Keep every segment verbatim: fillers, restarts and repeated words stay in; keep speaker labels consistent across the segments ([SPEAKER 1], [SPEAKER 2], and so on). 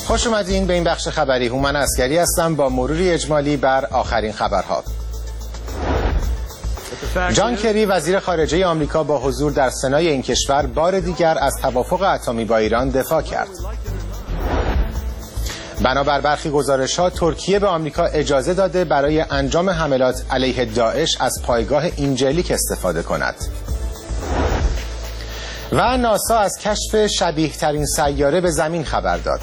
[SPEAKER 1] خوش اومدین به این بخش خبری. هومن عسکری هستم با مروری اجمالی بر آخرین خبرها. جان کری وزیر خارجه آمریکا با حضور در سنای این کشور بار دیگر از توافق اتمی با ایران دفاع کرد. بنابر برخی گزارش‌ها ترکیه به آمریکا اجازه داده برای انجام حملات علیه داعش از پایگاه اینجلیک استفاده کند. و ناسا از کشف شبیه ترین سیاره به زمین خبر داد.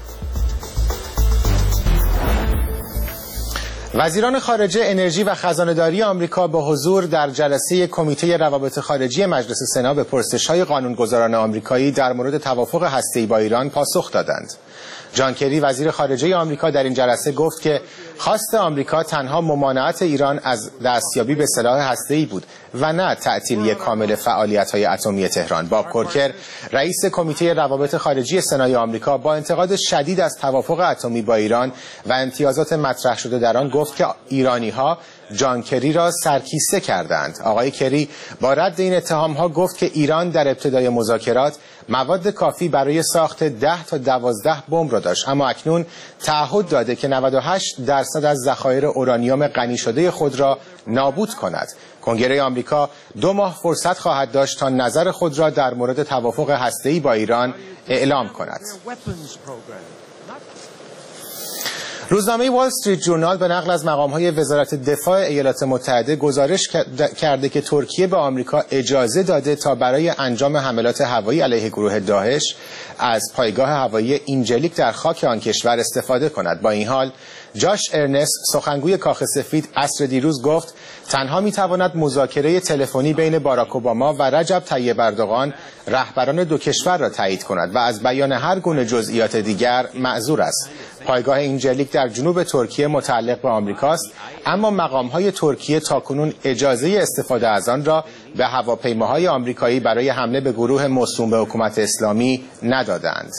[SPEAKER 1] وزیران خارجه، انرژی و خزانه‌داری آمریکا با حضور در جلسه کمیته روابط خارجی مجلس سنا به پرسش‌های قانونگذاران آمریکایی در مورد توافق هسته‌ای با ایران پاسخ دادند. جان کری وزیر خارجه آمریکا در این جلسه گفت که خواست آمریکا تنها ممانعت ایران از دستیابی به سلاح هسته‌ای بود و نه تعطیلی کامل فعالیت‌های اتمی تهران. باب کورکر رئیس کمیته روابط خارجی سنای آمریکا با انتقاد شدید از توافق اتمی با ایران و امتیازات مطرح شده در آن گفت که ایرانی‌ها جان کری را سرکیسه کردند. آقای کری با رد این اتهام‌ها گفت که ایران در ابتدای مذاکرات مواد کافی برای ساخت ده تا دوازده بمب را داشت، اما اکنون تعهد داده که نود و هشت درصد از ذخایر اورانیوم غنی شده خود را نابود کند. کنگره آمریکا دو ماه فرصت خواهد داشت تا نظر خود را در مورد توافق هسته‌ای با ایران اعلام کند. روزنامه وال استریت جورنال به نقل از مقام‌های وزارت دفاع ایالات متحده گزارش کرده که ترکیه به آمریکا اجازه داده تا برای انجام حملات هوایی علیه گروه داعش از پایگاه هوایی اینجلیک در خاک آن کشور استفاده کند. با این حال جاش ارنست، سخنگوی کاخ سفید، عصر دیروز گفت تنها میتواند مذاکره تلفنی بین باراک اوباما و رجب طیب اردوغان رهبران دو کشور را تایید کند و از بیان هر گونه جزئیات دیگر معذور است. پایگاه اینجلیک در جنوب ترکیه متعلق به آمریکاست، اما مقام‌های ترکیه تاکنون اجازه استفاده از آن را به هواپیماهای آمریکایی برای حمله به گروه موسوم به حکومت اسلامی ندادند.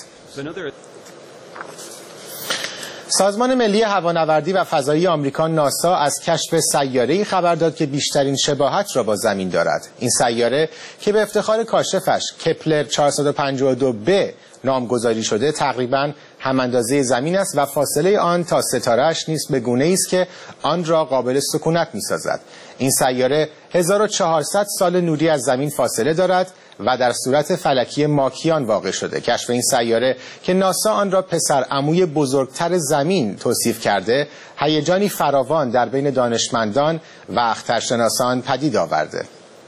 [SPEAKER 1] سازمان ملی هوانوردی و فضایی آمریکا ناسا از کشف سیاره‌ای خبر داد که بیشترین شباهت را با زمین دارد. این سیاره که به افتخار کاشفش کپلر چهارصد و پنجاه و دو به نامگذاری شده تقریباً هم اندازه زمین است و فاصله آن تا ستاره‌اش نیز به گونه‌ای است که آن را قابل سکونت می‌سازد. این سیاره هزار و چهارصد سال نوری از زمین فاصله دارد و در صورت فلکی ماکیان واقع شده. کشف این سیاره که ناسا آن را پسر عموی بزرگتر زمین توصیف کرده، هیجانی فراوان در بین دانشمندان و اخترشناسان پدید آورده.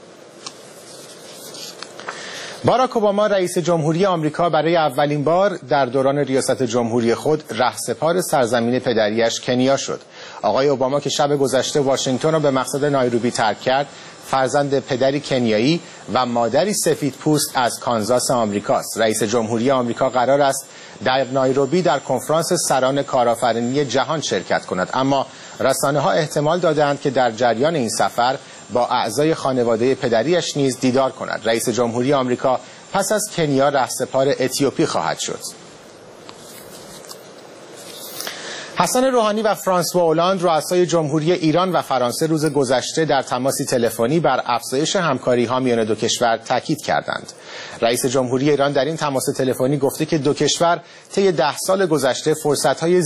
[SPEAKER 1] باراک اوباما رئیس جمهوری آمریکا برای اولین بار در دوران ریاست جمهوری خود رهسپار سرزمین پدریش کنیا شد. آقای اوباما که شب گذشته واشنگتن را به مقصد نایروبی ترک کرد، فرزند پدری کنیایی و مادری سفیدپوست از کانزاس آمریکاست. رئیس جمهوری آمریکا قرار است در نایروبی در کنفرانس سران کارآفرینی جهان شرکت کند، اما رسانه‌ها احتمال دادند که در جریان این سفر با اعضای خانواده پدریش نیز دیدار کند. رئیس جمهوری آمریکا پس از کنیا رهسپار اتیوپی خواهد شد. حسن روحانی و فرانسوا اولاند رؤسای جمهوری ایران و فرانسه روز گذشته در تماسی تلفنی بر افزایش همکاری‌ها میان دو کشور تاکید کردند. رئیس جمهوری ایران در این تماس تلفنی گفته که دو کشور طی ده سال گذشته فرصت‌های